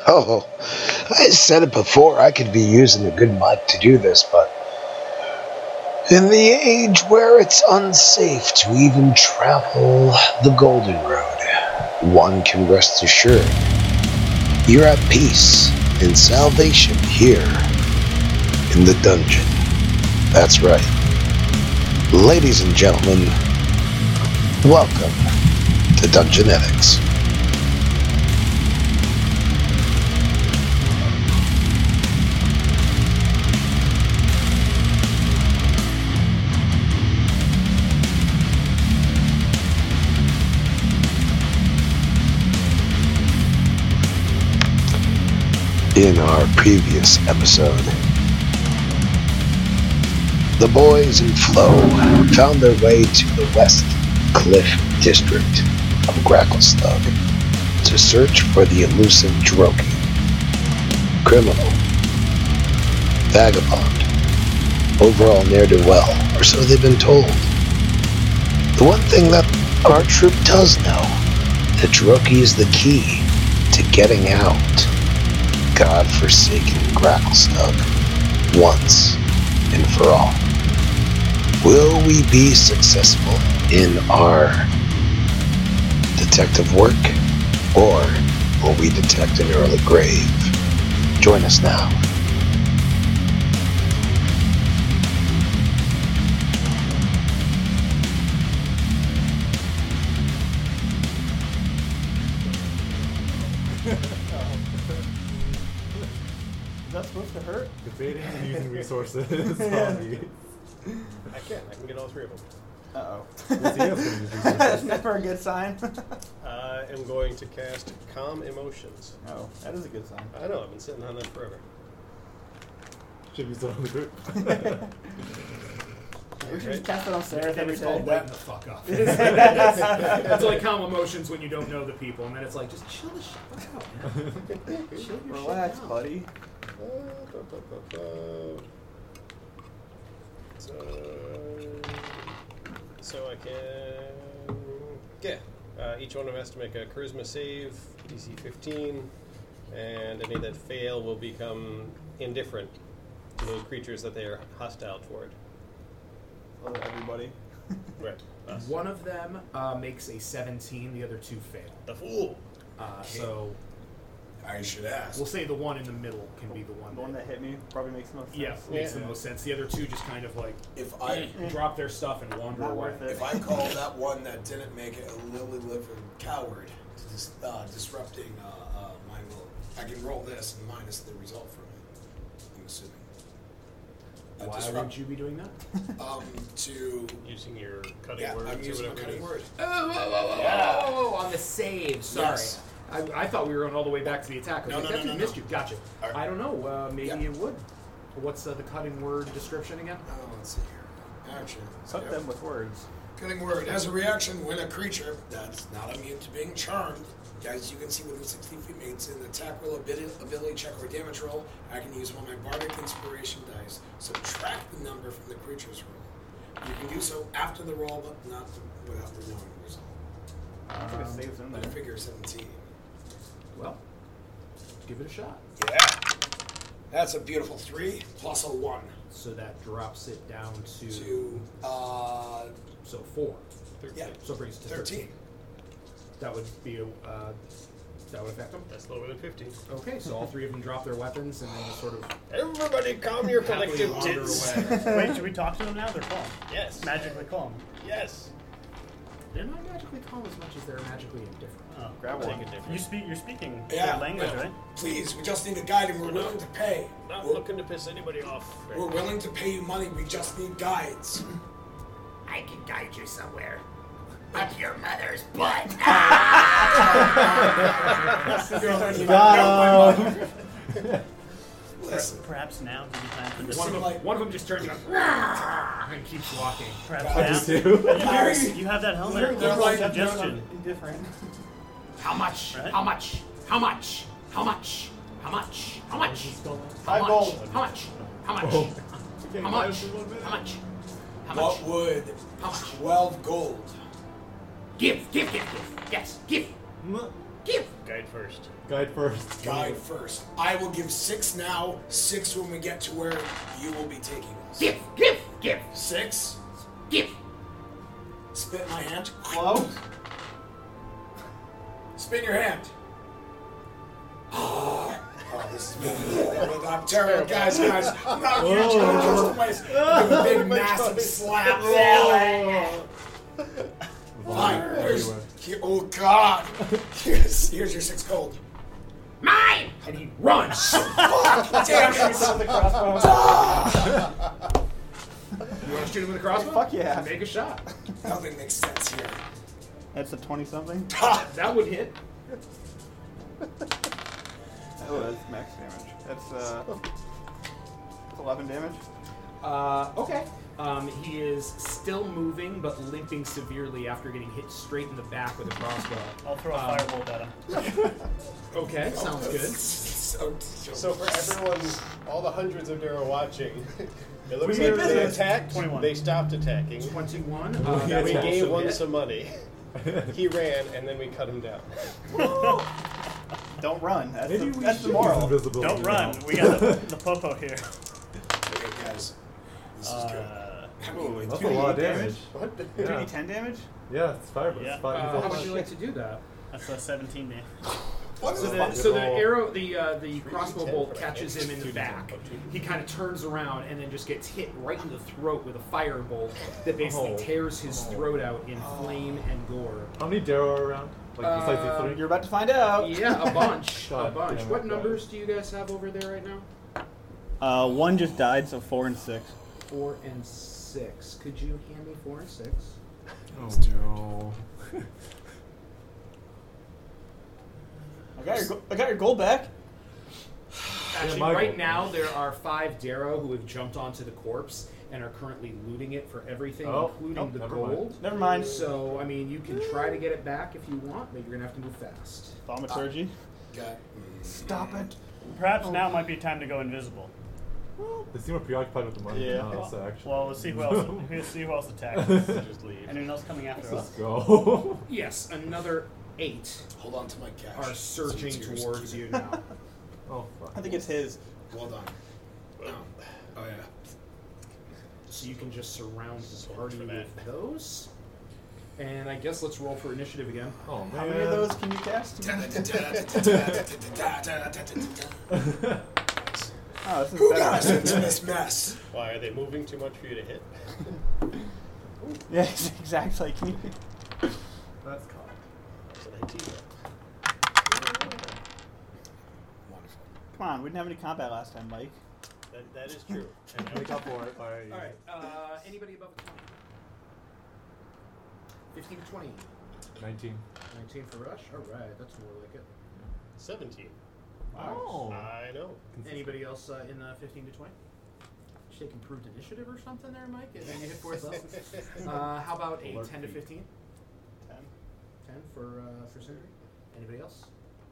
Oh, I said it before, I could be using a good mic to do this, but in the age where it's unsafe to even travel the Golden Road, one can rest assured you're at peace and salvation here in the dungeon. That's right. Ladies and gentlemen, welcome to Dungeonetics. In our previous episode, the boys and Flo found their way to the West Cliff district of Gracklestug to search for the elusive Droki. Criminal, vagabond, overall ne'er-do-well, or so they've been told. The one thing that our troop does know, that Droki is the key to getting out God-forsaken Gracklestug once and for all. Will we be successful in our detective work, or will we detect an early grave? Join us now. Is that supposed to hurt? Debating and using resources. Yeah. I can get all three of them. Uh-oh. That's That's never a good sign. I am going to cast Calm Emotions. Oh, that is a good sign. I know, I've been sitting on that forever. Should be still on the group. We should just cast it on Sarah every It's called day. lighten the fuck up. It's like calm emotions when you don't know the people, and then it's like, just chill the shit out, man. Chill your Relax, shit out. buddy. So I can... Yeah. Each one of them has to make a charisma save, DC 15, and any that fail will become indifferent to those creatures that they are hostile toward. Hello, everybody. Right. Us. One of them makes a 17, the other two fail. The fool! So I should ask. we'll say the one in the middle can be the one. The one that hit me probably makes the most sense. Yeah, makes the most sense. The other two just kind of like If I drop their stuff and wander Not away. worth it. if I call that one that didn't make it a lily-livered coward to disrupting my will, I can roll this and minus the result from it. I'm assuming. Why would you be doing that? To Using your cutting yeah, words I'm or using my whatever it cutting is. word. Oh, on the save. Sorry. Yes. I thought we were going all the way back to the attack. I was No, like, no, that no, just no, missed no. you. Gotcha. All right. I don't know. Maybe Yeah. it would. What's the cutting word description again? Let's see here. Action. Cut them with words. Cutting word. As a reaction, when a creature that's not immune to being charmed, as you can see within 60 feet, makes an attack roll, ability check, or damage roll, I can use one of my Bardic Inspiration dice. Subtract the number from the creature's roll. You can do so after the roll, but not without the knowing the result. I don't think it saves in I there. figure 17. Well, give it a shot. Yeah. That's a beautiful 3 plus a 1. So that drops it down to To, so 4. yeah, So it brings it to 13. That would be a that would affect them. That's lower than 15. Okay, so all three of them drop their weapons and then just sort of Everybody calm your happily collective wander tits. away. Wait, should we talk to them now? They're calm. Yes. Magically calm. Yes. They're not magically calm as much as they're magically indifferent. Oh, Grab Take one. it different. you're speaking Yeah, their language, well, right? please, we just need a guide and we're willing to pay. Not We're, looking to piss anybody off. we're willing to pay you money, we just need guides. I can guide you somewhere. Up your mother's butt. Listen, Perhaps now would be time for this. One of them just turns and keeps walking. Perhaps do now. You have that helmet. They're Roll like- suggestion. Indifferent. How much? Right? How much? How much? How much? How much? How much? Five How gold. much? How much? How much? How much? How much? How much? what would How much? 12 gold? Give. Yes, give. Guide first. Guide first. Guide first. I will give 6 now, 6 when we get to where you will be taking us. Give. 6. Give. Spit in my hand. Close. Spin your hand. Oh, this is good. I'm terrible, guys. I'm not going to give a big, massive slap. Fine. Oh, God. Here's your 6 gold. Mine! And he runs. Fuck, damn it. The crossbow. You want to shoot him with a crossbow? Fuck yeah. Make a shot. Nothing makes sense here. That's a 20-something. That would hit. Oh, that's max damage. That's 11 damage. Okay. He is still moving, but limping severely after getting hit straight in the back with a crossbow. I'll throw a firebolt at him. Okay, sounds good. So for everyone, all the hundreds of Darrow watching, it looks We like made they business. attacked, 21. they stopped attacking. 21. We That will gave also one hit. some money. He ran, and then we cut him down. Don't run. That's Maybe the, we that's should the moral. use invisibility Don't run. now. We got the popo here. Okay, guys. This is good. I mean, That's a lot of damage. What? 2d10 damage? Yeah, it's fire. Yeah. It's fire. How would you like to do that? That's a 17 damage. what So is the that? arrow, the crossbow bolt catches him in the back. He kind of turns around and then just gets hit right in the throat with a firebolt that basically tears his throat out in flame and gore. How many Darrow are around? Like besides these 3? You're about to find out. Yeah, a bunch. God A bunch. damn it, What guys. numbers do you guys have over there right now? One just died, so 4 and 6. 4 and 6. Could you hand me 4 and 6? Oh no. I got your gold back. Actually, my right goal. now there are 5 Darrow who have jumped onto the corpse and are currently looting it for everything, Oh, including the never mind. gold. Never mind. So, I mean, you can try to get it back if you want, but you're gonna have to move fast. Thaumaturgy. Got- Stop it. Perhaps now might be time to go invisible. They seem more preoccupied with the money Yeah. than us, actually. Well, let's see who else. Let's see who else attacks. Just leave. Anyone else coming after Let's us? go. Yes, another 8 Hold on to my cash. are surging It's yours. towards Keep you it. now. Oh fuck. I think it's his. Well done. No. Oh, yeah. So you can just surround the Sold party for that. with those. And I guess let's roll for initiative again. Oh man. How many of those can you cast? Oh, this is Who better. got us into this mess? Why, are they moving too much for you to hit? Yeah, exactly. Can you... That's caught. That's an IT roll. Wonderful. Come on, we didn't have any combat last time, Mike. That is true. And we got 4. Alright. Alright, anybody above a 20? 15 to 20. 19. 19 for Rush? Alright, that's more like it. 17. Oh. I know. Anybody else in 15 to 20? Should take improved initiative or something there, Mike? And then you hit 4th level. How about a Alert 10 to feet. 15? 10 for Sindri. Anybody else?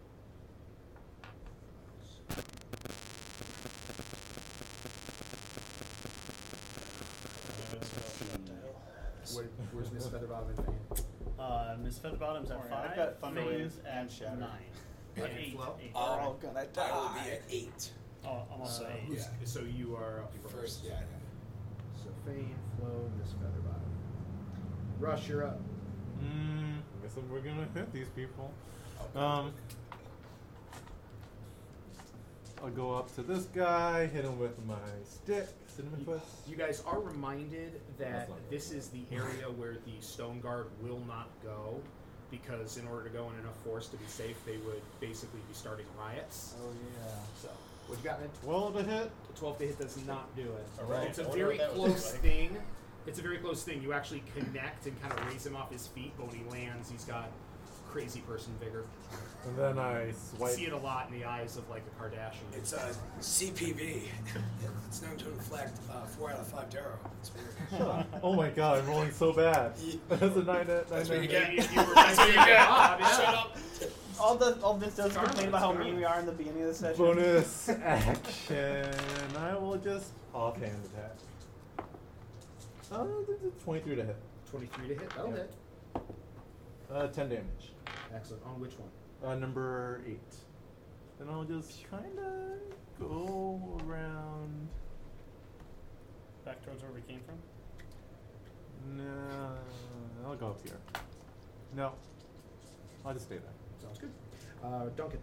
Where's Miss Featherbottom and Fane? Miss Featherbottom's at Alright, 5. I've got Thunder Fane's Wings and at Shatter. 9. And Eight. Flo? Eight. Oh, God, I I will died. be at 8. Oh, I'm also 8. Who's- So you are up First, yeah. So Fane, Flo, Miss Featherbottom. Rush, you're up. I guess we're gonna hit these people. I'll go up to this guy, hit him with my stick, cinnamon twist. You guys are reminded that That's not this is the area where the Stone Guard will not go, because in order to go in enough force to be safe, they would basically be starting riots. Oh, yeah. So, what you got, man? 12 to hit. The 12 to hit does not do it. Alright, It's a I wonder very what that was close like. thing. It's a very close thing. You actually connect and kind of raise him off his feet, but when he lands, he's got crazy person vigor. And then I You swipe. see it a lot in the eyes of like the Kardashians. It's CPV. It's known to inflict 4 out of 5 Darrow. It's weird. Oh my god, I'm rolling so bad. That's a 9 That's what you get. That's what you get. Bob, yeah. Shut up. All this does is complain about how mean we are in the beginning of the session. Bonus action. I will just offhand attack. 23 to hit. 23 to hit. That'll Yeah. hit. 10 damage. Excellent. On which one? Number 8. Then I'll just kind of go around. Back towards where we came from? No, I'll go up here. No, I'll just stay there. Sounds good. Duncan.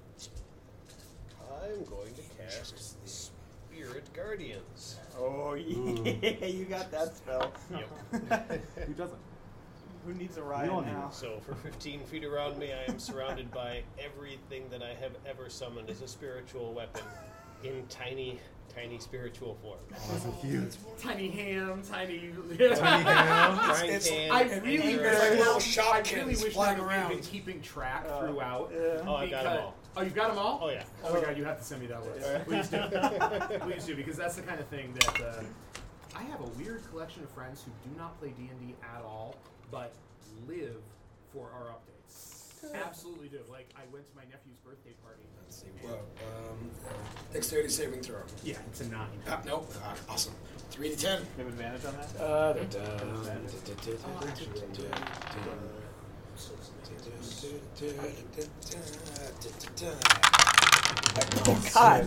I'm going to cast Spirit Guardians. Oh, yeah, you got that spell. Yep. Who doesn't? Who needs a riot now? So for 15 feet around me, I am surrounded by everything that I have ever summoned as a spiritual weapon in tiny spiritual form. Oh, so huge. Tiny ham, tiny... Tiny ham. I really wish flying that around. we've been keeping track throughout. Oh, I got them all. Oh, you've got them all? Oh, yeah. Oh my god, you have to send me that list. Please do. Please do, because that's the kind of thing that... I have a weird collection of friends who do not play D&D at all, but live for our updates. Absolutely do. Like, I went to my nephew's birthday party. Let's see. Well, dexterity saving throw. Yeah, it's a 9. Nope. Awesome. 3 to 10. You have advantage on that? Oh, God.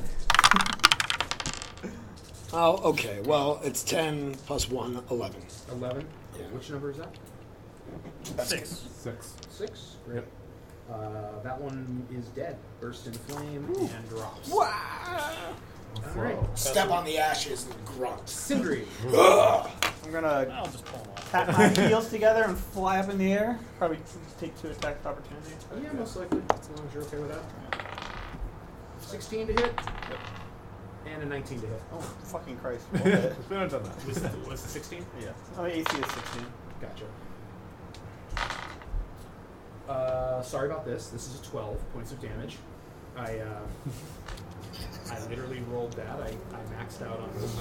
Oh, okay. Well, it's 10 plus 1, 11. 11? Yeah. Which number is that? 6. 6? Great. That one is dead. Burst into flame and drops. Wow. All right. Step on the ashes and grunt. Sindri. I'm gonna I'll just pull them off. tap my heels together and fly up in the air. Probably take 2 attack of opportunity. Yeah, most likely. As long as you're okay with that. 16 to hit. And a 19 to hit. Oh, fucking Christ. It's been done that. Was the 16? Yeah. Oh, AC is 16. Gotcha. Sorry about this. This is a 12 points of damage. I literally rolled that. I maxed out on those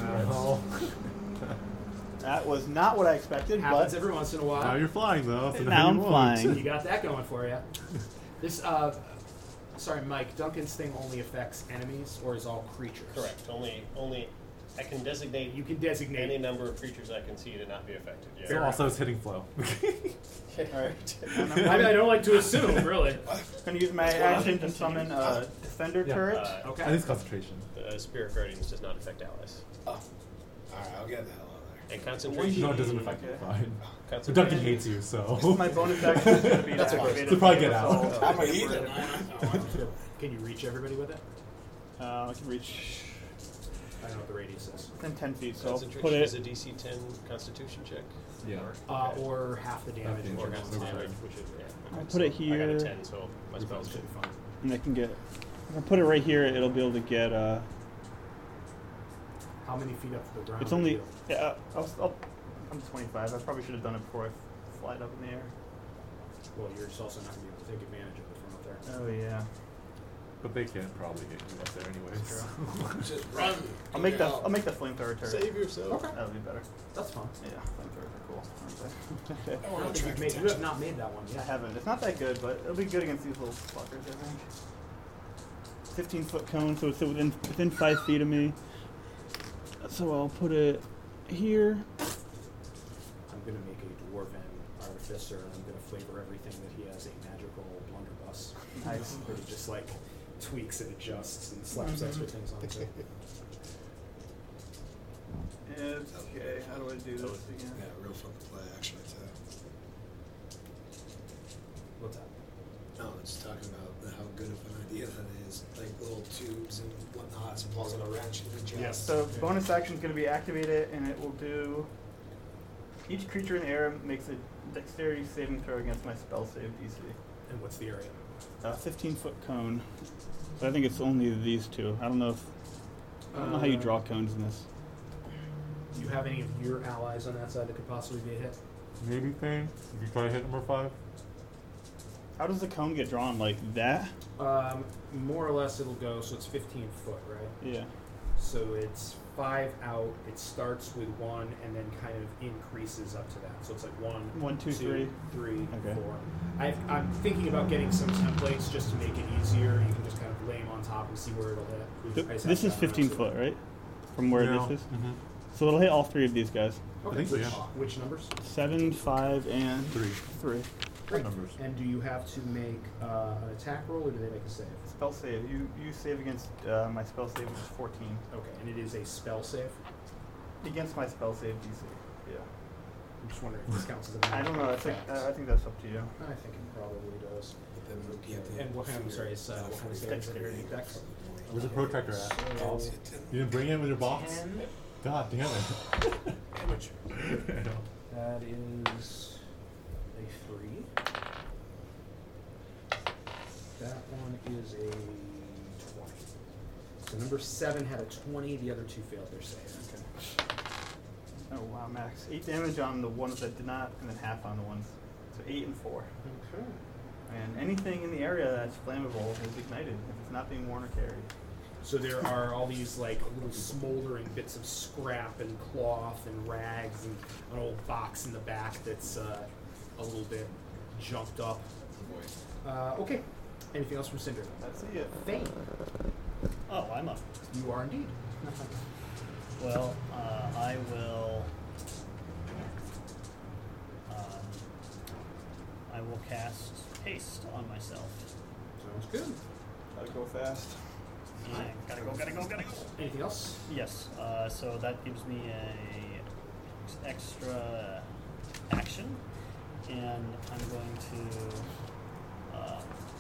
That was not what I expected, Happens but every once in a while. Now you're flying though. So now I'm you won't. flying. You got that going for you. This, sorry, Mike. Duncan's thing only affects enemies, or is all creatures? Correct. Only. I can designate. You can designate any number of creatures I can see to not be affected. Yeah. So also it's hitting flow. Alright. I don't like to assume, really. I'm going to use my action to summon a Defender turret. Okay. I think it's concentration. Spirit Guardians does not affect allies. Oh. Alright, I'll get the hell out of there. And concentration. No, it doesn't affect you. Fine. But Concentration. Duncan hates you, so. My bonus action is going to be That's to a activate so it. probably get out. I'm a heathen. Can you reach everybody with it? I can reach I don't know what the radius is. within 10 feet, so I'll Concentration put is it. a DC 10 Constitution check. Yeah. Or half the damage. Half Or the half the Okay. damage, which is I'll put it I got a here. 10, so my spells Should be fine. And I can get. If I put it right here, it'll be able to get. How many feet up to the ground? It's only. Yeah, I'm 25. I probably should have done it before I fly it up in the air. Well, you're just also not going to be able to take advantage of it from up there. Oh yeah. But they can't probably get you up there anyways. Just run. I'll make the flamethrower turret. Save yourself. That'll be better. That's fun. Yeah, flamethrowers are cool. aren't they? I don't want to attract You attention. have not made that one I yet. haven't. It's not that good, but it'll be good against these little fuckers, I think. 15-foot cone, so it's within 5 feet of me. So I'll put it here. I'm going to make a dwarven artificer, and I'm going to flavor everything that he has a magical blunderbuss. Nice. Where he just like tweaks and adjusts and slaps extra things onto it. Okay, how do I do this again? Yeah, real fun to play, actually, too. What's that? No, it's talking about how good of an idea that is. Like little tubes and whatnot, so pulls on a wrench and adjusts. Yeah, so bonus action is going to be activated, and it will do. Each creature in the air makes a dexterity saving throw against my spell save DC. And what's the area? 15-foot cone. But I think it's only these two. I don't know how you draw cones in this. Do you have any of your allies on that side that could possibly be a hit? Maybe thing. If you try to hit number 5. How does the cone get drawn like that? More or less it'll go, so it's 15 foot, right? Yeah. So it's 5 out, it starts with 1 and then kind of increases up to that. So it's like 1, 2, 3. 3, Okay. 4. I'm thinking about getting some templates just to make it easier. You can just kind of lay them on top and see where it'll hit. This is 15 foot, right? From where No. this is? Mm-hmm. So it'll hit all 3 of these guys. Okay. I think so, which, yeah. which numbers? 7, 5, and 3. 3. Great. numbers. And do you have to make an attack roll, or do they make a save? Spell save. You save against my spell save, which is 14. Okay, and it is a spell save. Against my spell save DC. Yeah. I'm just wondering if this counts as a I don't know. I think that's up to you. I think it probably does. But then we'll get the And what kind of, sorry, is what kind of save is it? Dex? Where's the protractor at? So, You didn't bring it with your box? 10. God damn it. Amateur. I know. That is a 3. That one is a 20. So number 7 had a 20, the other 2 failed their save. Okay. Oh wow, max 8 damage on the ones that did not, and then half on the ones. So 8 and 4. Okay. And anything in the area that's flammable is ignited if it's not being worn or carried. So there are all these like little smoldering bits of scrap and cloth and rags and an old box in the back that's a little bit junked up. Okay. Anything else from Cinder? That's it. Fane. Oh, I'm up. You are indeed. Well, I will cast haste on myself. Sounds good. Gotta go fast. And gotta go. Anything else? Yes. So that gives me a extra action, and I'm going to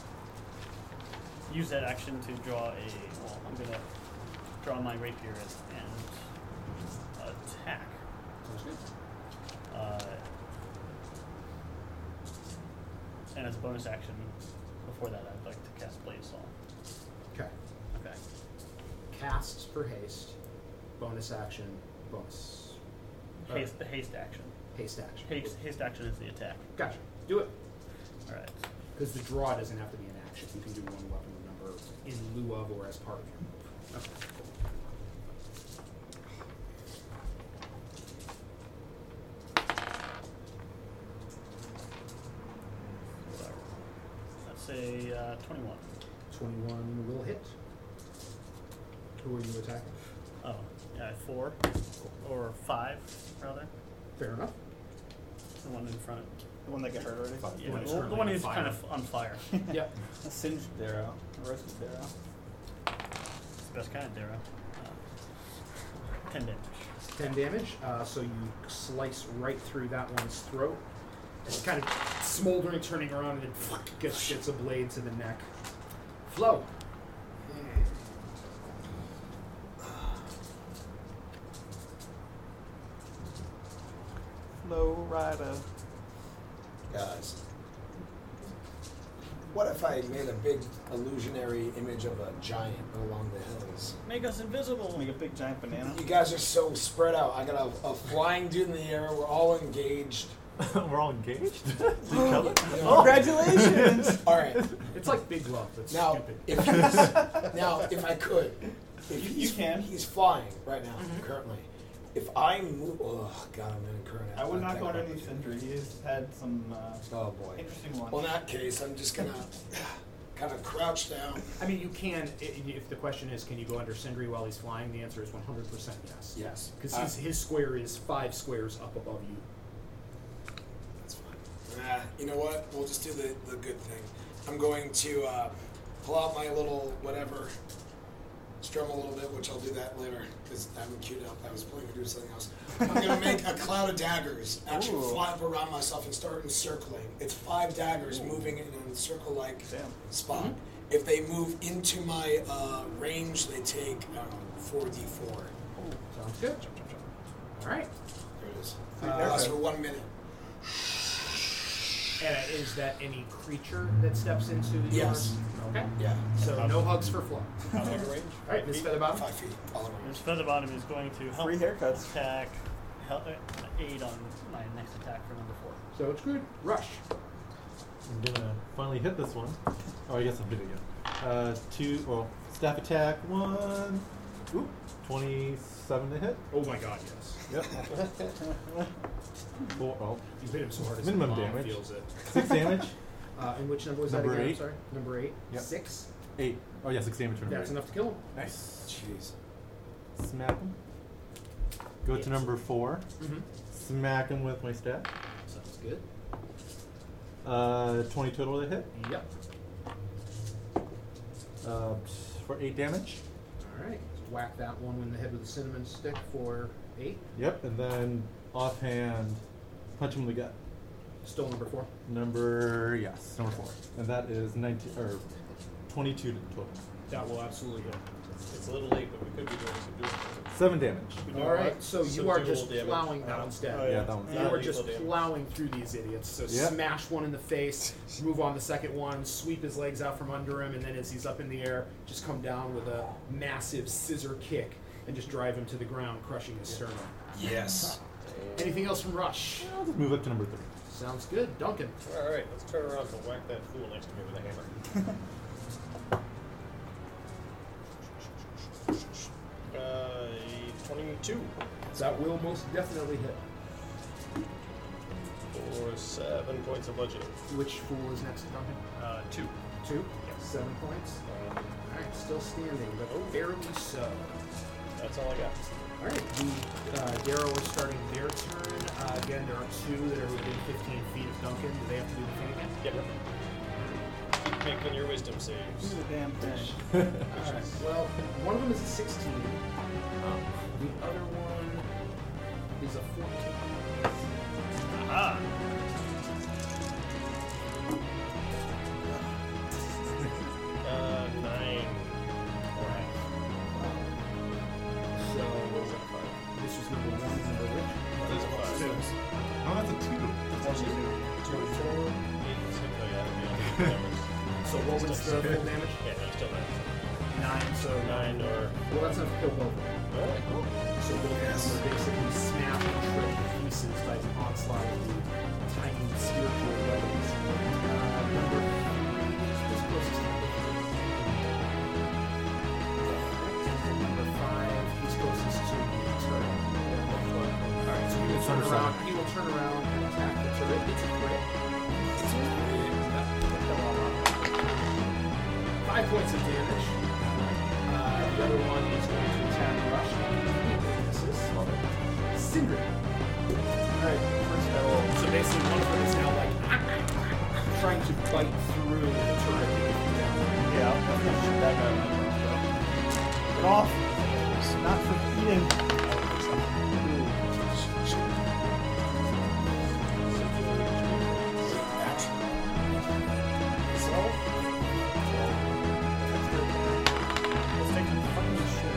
use that action to draw I'm gonna draw my rapier and attack. Sounds good. And as a bonus action, before that, I'd like to cast Blade Saw. Okay. Okay. Casts for haste. Bonus action. Bonus. Haste action. Haste action. Haste action is the attack. Gotcha. Do it. All right. Because the draw doesn't have to be an action. You can do one weapon number in lieu of or as part of your move. Okay. Let's say 21. 21 will hit. Who are you attacking? Oh, yeah, 4 or 5 rather. Fair enough. The one in front. The one that got hurt already? Yeah, one who's the currently one on who's fire. kind of on fire. Yep. A singed arrow. A roasted arrow. It's the best kind of arrow. 10 damage. 10 damage. So you slice right through that one's throat. It's kind of smoldering, turning around, and then gets a blade to the neck. Flo. Flow rider. Guys, what if I made a big illusionary image of a giant along the hills? Make us invisible. Make a big giant banana. You guys are so spread out. I got a flying dude in the air. We're all engaged. We're all engaged? Congratulations! All right. It's like Big Love. That's Now, stupid. if I could, You can. He's flying right now, currently. If I move, oh god, I'm in a current. I would not go underneath Sindri. He has had some Oh boy. interesting ones. Well, in that case, I'm just gonna kind of crouch down. I mean, you can, if the question is, can you go under Sindri while he's flying? The answer is 100% yes. Yes. Because his square is 5 squares up above you. That's fine. You know what? We'll just do the good thing. I'm going to pull out my little whatever, strum a little bit, which I'll do that later because I haven't queued up. I was planning to do something else. I'm going to make a cloud of daggers, actually fly up around myself and start encircling. It's 5 daggers moving in a circle-like spot. If they move into my range, they take 4d4. Sounds good. All right. There it is. Lasts for 1 minute. Is that any creature that steps into yours? Yes. Okay. Yeah. So no hugs for Flo. How long range? All right, Miss Featherbottom. 5 feet all around. Miss Featherbottom is going to help Free haircuts. attack, aid on my next attack for number 4. So it's good. Rush. I'm gonna finally hit this one. Oh, I guess I'm hitting it. Staff attack 1. Oop, 27 to hit. Oh my god, yes. Yep. 4, oh, You hit him so hard his minimum mom damage. feels it. 6 damage. And which number was Number that again? 8. Sorry. Number 8. Yep. 6. 8. Oh yeah, 6 damage for number That's 8. enough to kill him. Nice. Jeez. Smack him. Go to number 4. Mm-hmm. Smack him with my staff. Sounds good. 20 total to hit. Yep. For 8 damage. All right. So whack that one in the head with a cinnamon stick for 8. Yep, and then offhand, punch him in the gut. Still number 4. Number 4, and that is 19 or 22 total. That will absolutely hit. It's a little late, but we could be doing some dual. 7 damage. All right, so you are just dual damage. plowing. That one's dead. Oh, Yeah, that one's You dead. are just Lethal damage. plowing through these idiots. So Yep. smash one in the face, move on the second one, sweep his legs out from under him, and then as he's up in the air, just come down with a massive scissor kick and just drive him to the ground, crushing his sternum. Yes. Anything else from Rush? I'll just move up to number 3. Sounds good. Duncan. All right, let's turn around to whack that fool next to me with a hammer. 22 That will most definitely hit. for 7 points of bludgeoning. Which fool is next, Duncan? 2. 2? 7 points. Alright, still standing, but barely so. That's all I got. Alright, the Darrow is starting their turn. Again, there are 2 that are within 15 feet of Duncan. Do they have to do the thing again? Yep. Making your wisdom saves. Do the damn thing. Alright, well, one of them is a 16. The other one is a 14. Aha! Nine. Alright. So, this was number 1, number which? That's a 5. Oh, that's a 2. 2, 4, 8, 6. Oh, yeah, that'd be on So what was the full damage? Yeah, no, still 9, so 9 or. well, that's enough to kill both of them. Alright, cool. So both of them are basically snapped and shredded to pieces by the onslaught of the tiny spiritual weapons. Number 3 is closest to number 3. And number 5, he's closest to the turret. Alright, so he will turn around. He will turn around and attack the turret. It's a crit. It's a crit. 5 points of damage. The other one is going to attack Rush. Cinder. Alright, first battle. So basically one of them is now like trying to bite through the turret to get you down. Yeah, I'm gonna shoot that guy with my crossbow. Get off! It's not for eating. Let's take some fucking shit.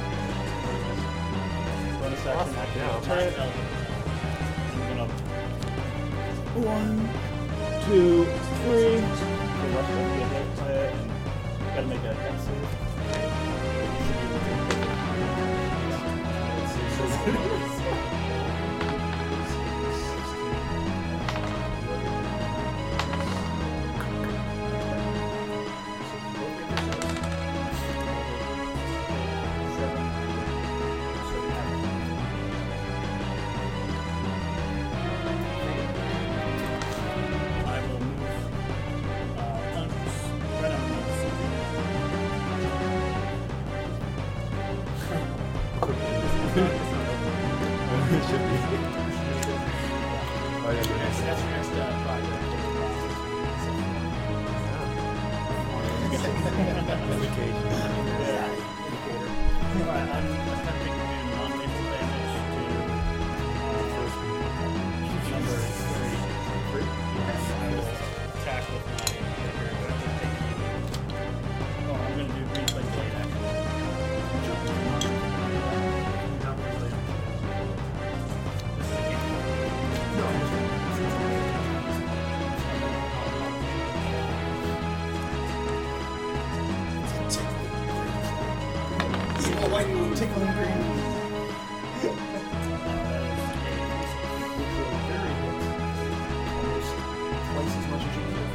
Bonus action, activate turret. I'm gonna 1, 2, 3. The rush will be a hit play, and gotta make a dex save. I will move right underneath It should be. Oh, yeah, good. That's your next project. Alright, I'm attempting to do non-lethal damage to number 3. Yes, I will attack with my Oh, I'm going to do replay blade Evil lightning tickling green. Almost twice as much as you can.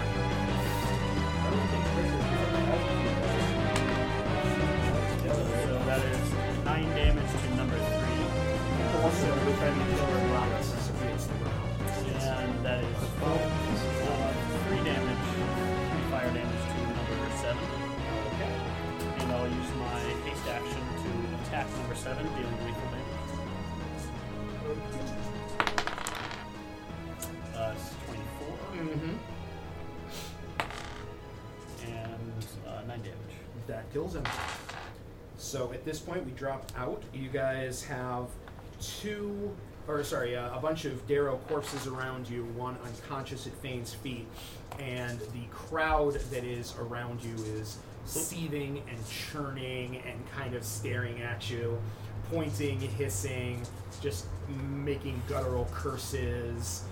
So that is 9 damage to number 3. Also, we're trying to kill our rockets so he hits the ground. And that is 3 damage, 3 fire damage to number 7. Okay. And I'll use my haste action to attack number 7, dealing lethal damage. It's 24. Mm-hmm. That kills him. So at this point, we drop out. You guys have a bunch of Darrow corpses around you, one unconscious at Fane's feet, and the crowd that is around you is seething and churning and kind of staring at you, pointing, hissing, just making guttural curses.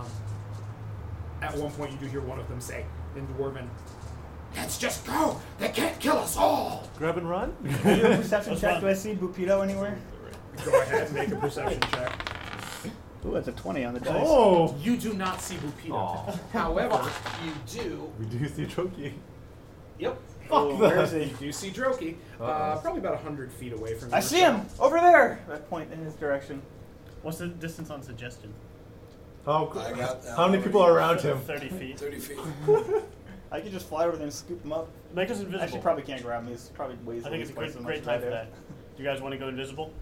At one point, you do hear one of them say in Dwarven, "Let's just go! They can't kill us all!" Grab and run? Can you do a perception check? Do I see Bupito anywhere? Go ahead and make a perception check. Ooh, that's a 20 on the dice. Oh! You do not see Bupito. However, you do... We do see Droki. Yep. Oh, where is he? You do see Droki. Probably about 100 feet away from you. I see him! Over there! I point in his direction. What's the distance on suggestion? Oh, I got that how many people are around him? 30 feet. 30 feet. I could just fly over there and scoop him up. Make us invisible. Actually, probably can't grab me. It's probably ways. I think it's a great time for that. Do you guys want to go invisible?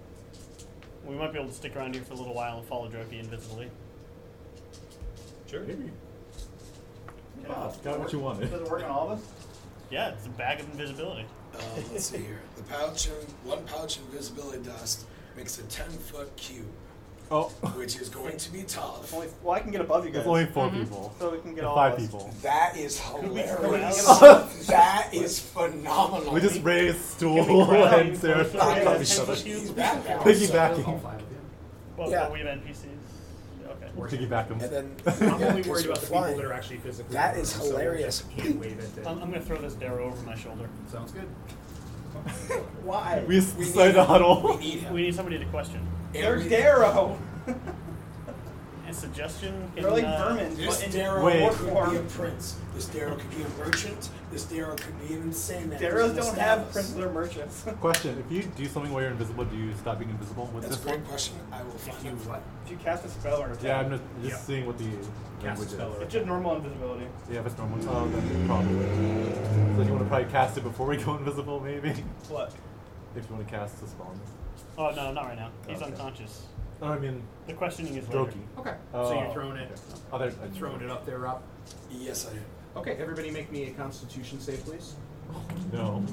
We might be able to stick around here for a little while and follow Droki invisibly. Sure. Maybe. Yeah. Got what you wanted. Does it work on all of us? Yeah, it's a bag of invisibility. Let's see here. The pouch, one pouch invisibility dust makes a 10-foot cube, Oh. which is going to be tough. Well, I can get above you guys. There's only 4 people. So we can get And all 5 of us. people. That is hilarious. grab? That is phenomenal. We just raise stool Can we grab and him? Sarah Yeah, Probably yeah, shut yeah. it. He's back now. piggybacking. All 5 of you. Well, Yeah. we have NPCs. Okay. Piggyback them. And then I'm yeah, only 'cause worried you're about the people flying. that are actually physically. That around, is so hilarious. just hand wave it. I'm going to throw this Darrow over my shoulder. Sounds good. Why? We decided to huddle. We need him. We need somebody to question. They're Darrow! A suggestion? They're like vermin. This but in Darrow Wait. could be a form. prince. This Darrow could be a merchant. This Darrow could be an insane man. Darrows He's don't an have Stavros. princes or merchants. Question: if you do something while you're invisible, do you stop being invisible with That's a this great one? question. I will If find you out. what? If you cast a spell or attack, Yeah, I'm just Yeah. seeing what the Cast a language spell is. or it's just normal invisibility. Yeah, if it's normal. Oh, then probably. So you want to probably cast it before we go invisible, maybe? What? If you want to cast the spell. Oh, no, not right now. He's Okay. unconscious. No, I mean, The questioning is later. Droki. Okay. Oh, So you're throwing it, okay. Oh, there, throwing it up there, up. Yes, I am. Okay, everybody, make me a Constitution save, please. No.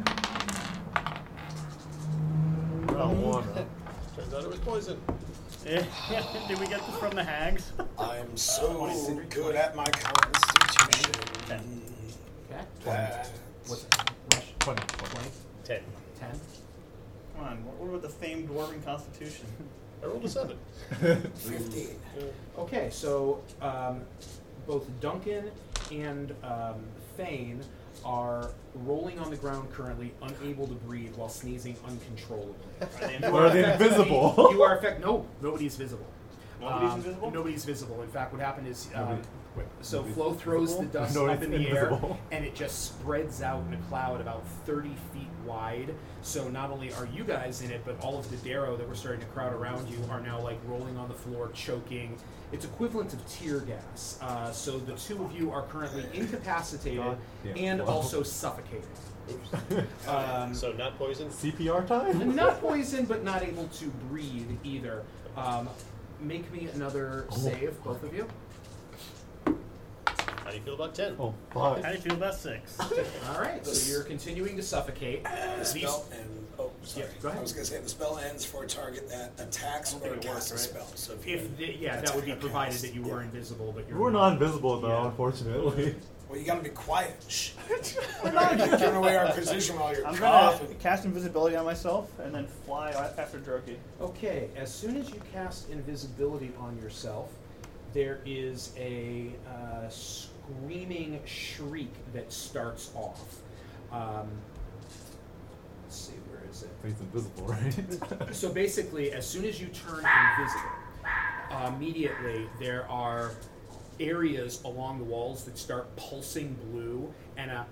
Not one. Turns out it was poison. Did we get this from the hags? I'm so good at my constitution. 10. Okay. That- What's that? 20. 20? 10. 10? Come on, what about the famed dwarven constitution? I rolled a 7. 15. Okay, so both Duncan and Thane are rolling on the ground currently, unable to breathe while sneezing uncontrollably. Or are they invisible? You are No, nobody's visible. Nobody's invisible? Nobody's visible. In fact, what happened is, Nobody- so nobody's Flo throws the invisible? dust Nobody's up in the air, invisible. and it just spreads out in a cloud about 30 feet wide. So not only are you guys in it, but all of the Darrow that were starting to crowd around you are now like rolling on the floor, choking. It's equivalent of tear gas. So the two of you are currently incapacitated God damn. and Wow. also suffocated. So not poison? CPR time? Not poisoned, but not able to breathe either. Make me another save, both of you. How do you feel about 10? Oh, fuck. How do you feel about 6? All right, so you're continuing to suffocate. The spell and sorry. Yeah, go ahead. I was going to say the spell ends for a target that attacks or think it casts a works, spell. So if you If that would be provided that you were invisible, but you're We're not invisible though, Yeah. unfortunately. well, you got to be quiet. Shh. We're not giving away our position while you're I'm coughing. gonna cast invisibility on myself and then fly after Droki. Okay, as soon as you cast invisibility on yourself, there is a screaming shriek that starts off. Let's see, where is it? He's invisible, right? So basically, as soon as you turn invisible, immediately there are areas along the walls that start pulsing blue, and a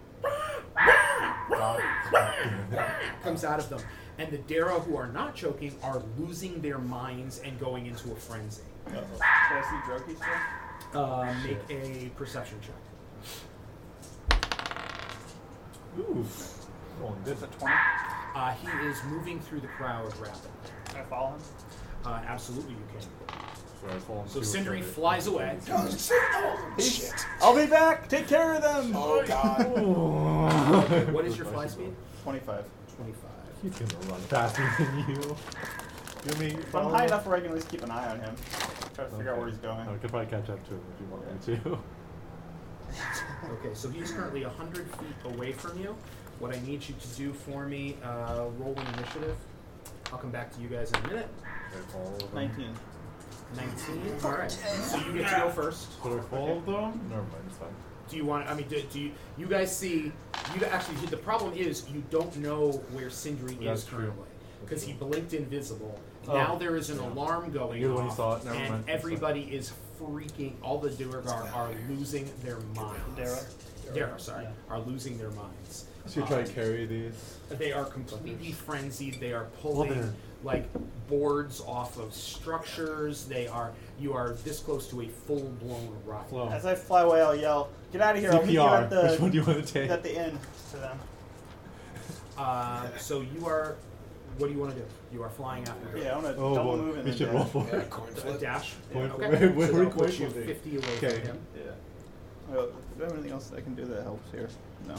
comes out of them. And the Darrow who are not choking are losing their minds and going into a frenzy. Should I see Droki still? Make a perception check. Ooh. Rolling good. It's a 20. He is moving through the crowd rapidly. Can I follow him? Absolutely, you can. where I fall. So Sindri flies away. Oh, shit. I'll be back. Take care of them. Oh, God. Okay, what is your fly speed? 25. 25. He's gonna run faster than you. You mean? If I'm high enough where I can at least keep an eye on him. Try to figure out where he's going. I could probably catch up to him if you want me to. Okay, so he's currently 100 feet away from you. What I need you to do for me, rolling initiative. I'll come back to you guys in a minute. 19. 19. All right. So you get to go first. Should I follow them? Never mind, it's fine. Do you want? I mean, do you? You guys see? You actually. The problem is you don't know where Sindri That's is true. currently because he blinked invisible. Oh. Now there is an alarm going You're the one who off, saw it. Never and mind. everybody is freaking. All the Duergar are losing their minds. Dara, sorry, are losing their minds. So you try to carry these? They are completely frenzied. They are Well, pulling then. like boards off of structures. You are this close to a full-blown riot. Flow. As I fly away, I'll yell, "Get out of here! I'll meet you at CPR. the Which one do you want to take? at the inn." To them. So you are. What do you want to do? You are flying after her. Yeah, I want to Oh, double boy. move and We then should dash. roll for Yeah, it. coin A flip. dash. Point Okay. for- wait, so wait, that puts wait you for me. 50 away Okay. from him. Yeah. Well, do I have anything else I can do that helps here? No.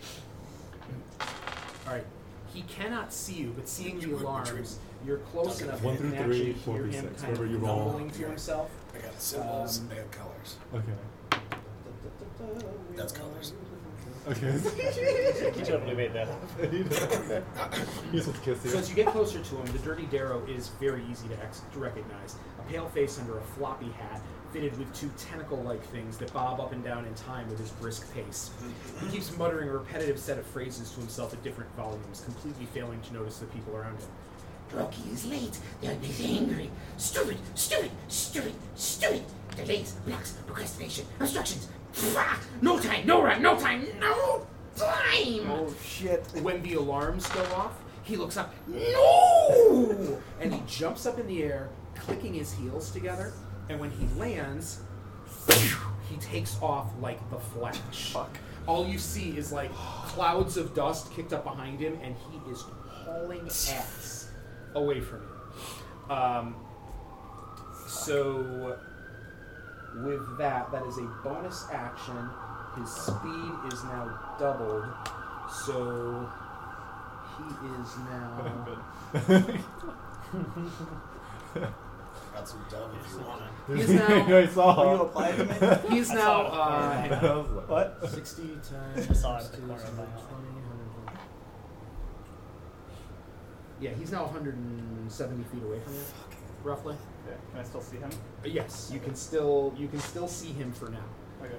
All right. He cannot see you, but seeing the alarms, you're close enough that 1 you through can 3, actually 4 hear through him 6, kind whatever of you roll. mumbling to himself. I got symbols, they have colors. Okay. That's colors. Okay. He totally made that up. He's with Kissy. So as you get closer to him, the Dirty Darrow is very easy to recognize. A pale face under a floppy hat, fitted with 2 tentacle-like things that bob up and down in time with his brisk pace. He keeps muttering a repetitive set of phrases to himself at different volumes, completely failing to notice the people around him. Rocky is late. They'll be angry. Stupid, stupid, stupid, stupid. Delays, blocks, procrastination, obstructions. Pah! No time, no run, no time, no time. Oh shit! When the alarms go off, he looks up, no! And he jumps up in the air, clicking his heels together, and when he lands, he takes off like the Flash. Fuck. All you see is like clouds of dust kicked up behind him, and he is hauling ass away from you. So with that is a bonus action. His speed is now doubled, so he is now. Got some dub if you want it. He's now. I saw. Will you apply it to me? He's now. Hang on. I was like, What? 60 I times. saw it at the corner of my eye. 120. Yeah, he's now 170 feet away from you, roughly. Okay. Can I still see him? Yes, you can still see him for now. Okay.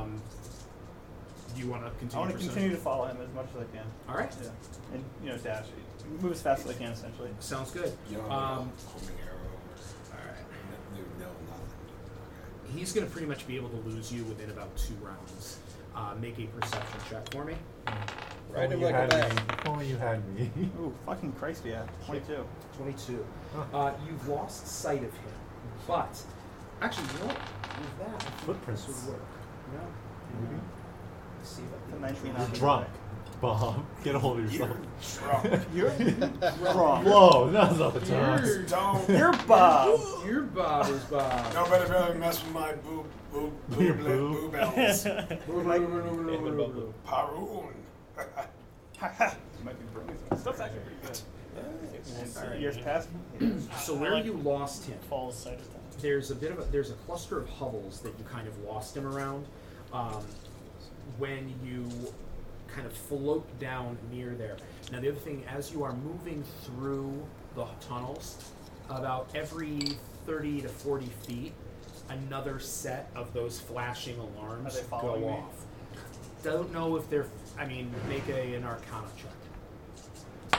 Do you want to I continue? want to pursuing? continue to follow him as much as I can. All right, Yeah. And dash. Move as fast as I can, essentially. sounds good. You don't Um, homing arrow or all right, no, nothing. he's going to pretty much be able to lose you within about 2 rounds. Make a perception check for me. Ride him you like a had bat. me. If only you had me. Ooh, fucking Christ, yeah. 22. 22. You've lost sight of him, but actually, you know what? With that, I think Footprints. this would work. No. Maybe. Let's see if I The can 19 You're on the drunk, Bob. Get a hold of yourself. You're wrong. Whoa, now's not the time. Don't. You're Bob. Your Bob is Bob. Nobody better mess with my Your boob boob? bells. Bubble. Paroon. Might be bringing some stuff's actually pretty good. And years past. So where you lost him, Falls side of town. there's a cluster of hovels that you kind of lost him around. When you kind of float down near there. Now the other thing, as you are moving through the tunnels, about every 30 to 40 feet, another set of those flashing alarms Are they following go me? off. Don't know if they're. Make an Arcana check.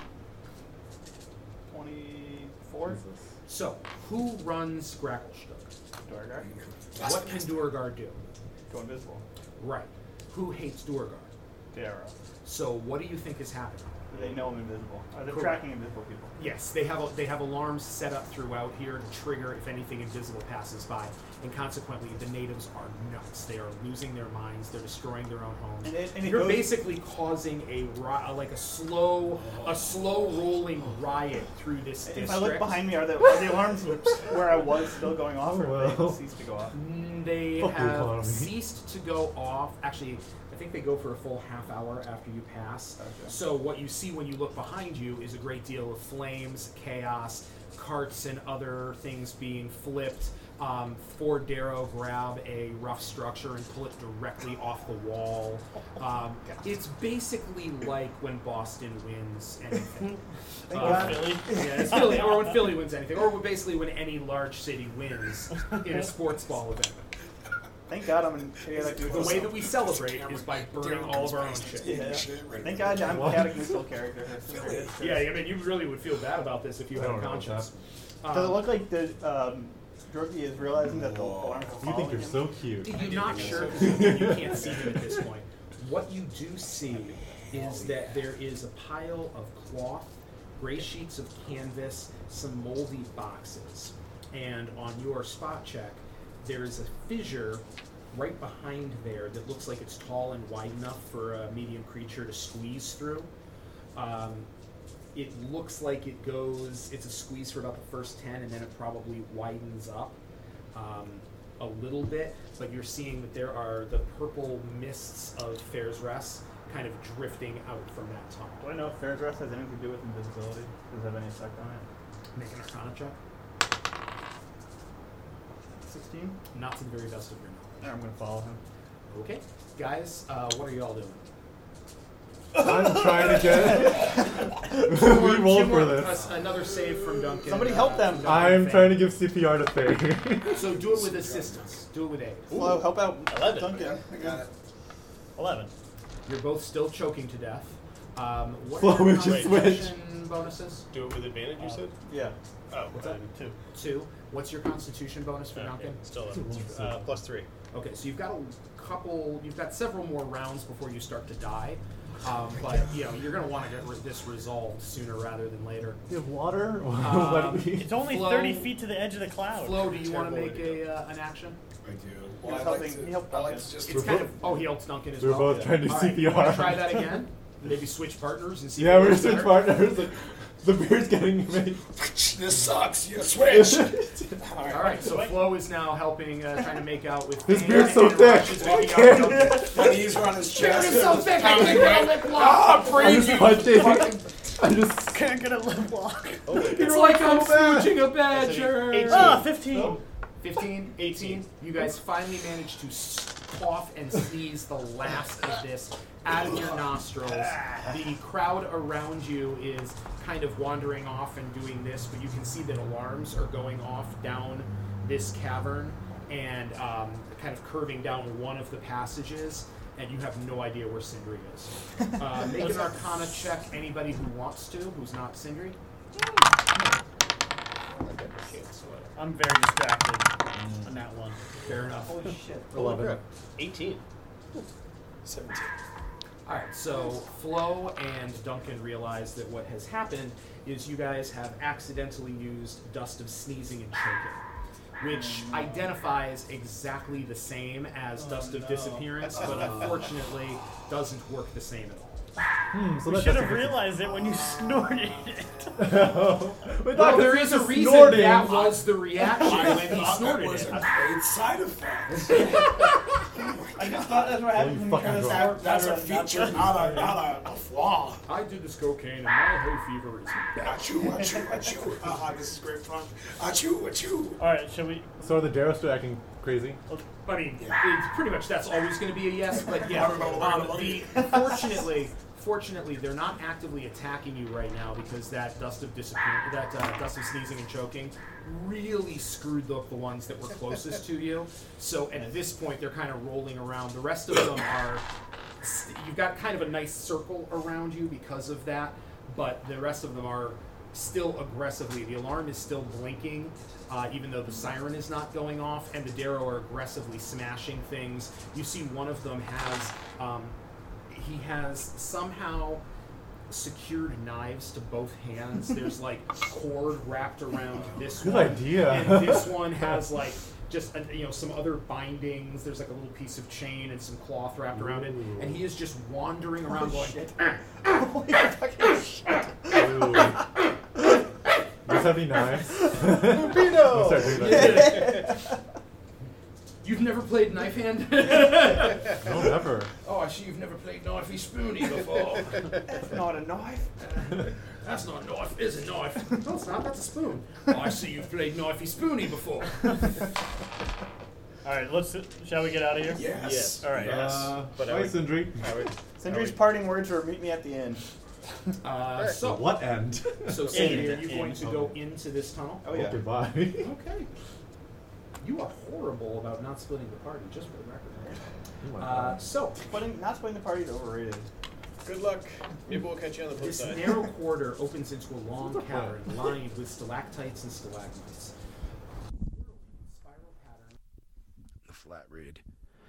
24? So, who runs Gracklestug? Duergar. What can Duergar do? Go invisible. Right. Who hates Duergar? Darrow. So what do you think is happening? They know I'm invisible. Are they Correct. tracking invisible people? Yes, they have alarms set up throughout here to trigger if anything invisible passes by, and consequently the natives are nuts. They are losing their minds. They're destroying their own homes. And it You're goes- basically causing a slow rolling riot through this district. If I look behind me, are the alarms where I was still going off, or have they ceased to go off? They Fuck your have economy. ceased to go off. Actually, I think they go for a full half hour after you pass. Okay. So what you see when you look behind you is a great deal of flames, chaos, carts and other things being flipped. Ford Darrow grab a rough structure and pull it directly off the wall. It's basically like when Boston wins anything. Philly. Yeah, it's Philly, or when Philly wins anything, or basically when any large city wins in a sports ball event. Thank God I'm in The way that we celebrate is by burning all of our own shit. Yeah. Thank God I'm a neutral character. Yeah, I mean, you really would feel bad about this if you had a don't know conscience. Does it look like the Drogi is realizing that the alarms are You think you're following so cute. You're not sure because you can't see them at this point. What you do see is that there is a pile of cloth, gray sheets of canvas, some moldy boxes, and on your spot check, there is a fissure right behind there that looks like it's tall and wide enough for a medium creature to squeeze through. It looks like it's a squeeze for about the first 10, and then it probably widens up a little bit, but you're seeing that there are the purple mists of Fair's Rest kind of drifting out from that tunnel. Do I know if Fair's Rest has anything to do with invisibility? Does it have any effect on it? Make an Arcana check. 16? Not to the very best of your knowledge. I'm going to follow him. Okay. Guys, what are y'all doing? I'm trying to get. We rolled for this. Another save from Duncan. Somebody help them. from Duncan I'm Fane. trying to give CPR to Faye. So do it with assistance. Do it with aid. Flo, help out 11. Duncan. I got it. 11. You're both still choking to death. What Flo, are we your just constitution bonuses? Do it with advantage, you said? Yeah. Oh, What's that? 2. 2. What's your constitution bonus for Duncan? Still 11. Plus 3. Okay, so you've got several more rounds before you start to die. But you're going to want to get this resolved sooner rather than later. You have water? It's only Flo- 30 feet to the edge of the cloud. Flo, do you want to make an action? I do. He was I helping- like to, he helped I like Duncan. to just. It's kind of. Oh, he helps Duncan as We were well. both trying to do All right, you wanna CPR. try that again? Maybe switch partners and see. Yeah, if it we're works switch better? partners. Like, the beer's getting made. This sucks. You switch. All right, so Flo is now helping, trying to make out with. This Fane, beer's so and thick. Rush is making out with Duncan. My knees are on his chest. It's so thick, I can't get a lip lock. Ah, I'm breathe. just punching. I just. Can't get a lip lock. It's like I'm smooching a badger. 15. 15, 18. You guys finally managed to cough and sneeze the last of this out of your nostrils. The crowd around you is kind of wandering off and doing this, but you can see that alarms are going off down this cavern and kind of curving down one of the passages, and you have no idea where Sindri is. Make an Arcana check, anybody who wants to, who's not Sindri. I'm very distracted on that one. Fair enough. Holy shit. 11. 18. 17. Alright, so Flo and Duncan realize that what has happened is you guys have accidentally used Dust of Sneezing and Choking, which identifies exactly the same as Dust of Disappearance, but unfortunately doesn't work the same at all. So We that should doesn't have realized it when you snorted it. Well, there is a reason snorting. that was the reaction when he That snorted was it. a great side effect. I just thought that's what happens when you fucking kind of drunk. snort. That's a feature, not a flaw. I did this cocaine and my hay fever is Achoo, achoo, achoo. Haha, this is great fun. Achoo, achoo. Alright, shall we? So are the Darrow still acting crazy? I mean, it's pretty much that's always going to be a yes, but yeah. Fortunately, they're not actively attacking you right now because that dust of sneezing and choking really screwed up the ones that were closest to you. So at this point, they're kind of rolling around. The rest of them are. You've got kind of a nice circle around you because of that, but the rest of them are still aggressively. The alarm is still blinking, even though the siren is not going off, and the Darrow are aggressively smashing things. You see one of them has, he has somehow secured knives to both hands. There's like cord wrapped around this Good one. idea. And this one has like just some other bindings. There's like a little piece of chain and some cloth wrapped around it. And he is just wandering around going, Holy fucking shit. Does have any knives? You've never played Knife Hand? No, never. Oh, I see you've never played Knifey Spoony before. That's not a knife. That's not a knife, it's a knife. No, it's not. That's a spoon. Oh, I see you've played Knifey Spoony before. Alright, shall we get out of here? Yes. Alright. But Bye, Sindri. Sindri's parting words were meet me at the end. So What end? So Cindy, are In. you going to go into this tunnel? Oh, yeah. Goodbye. Okay. You are horrible about not splitting the party, just for the record. So, Not splitting the party is overrated. Good luck. Maybe we'll catch you on the flip this side. narrow corridor opens into a long cavern lined with stalactites and stalagmites. Spiral pattern. The flat read.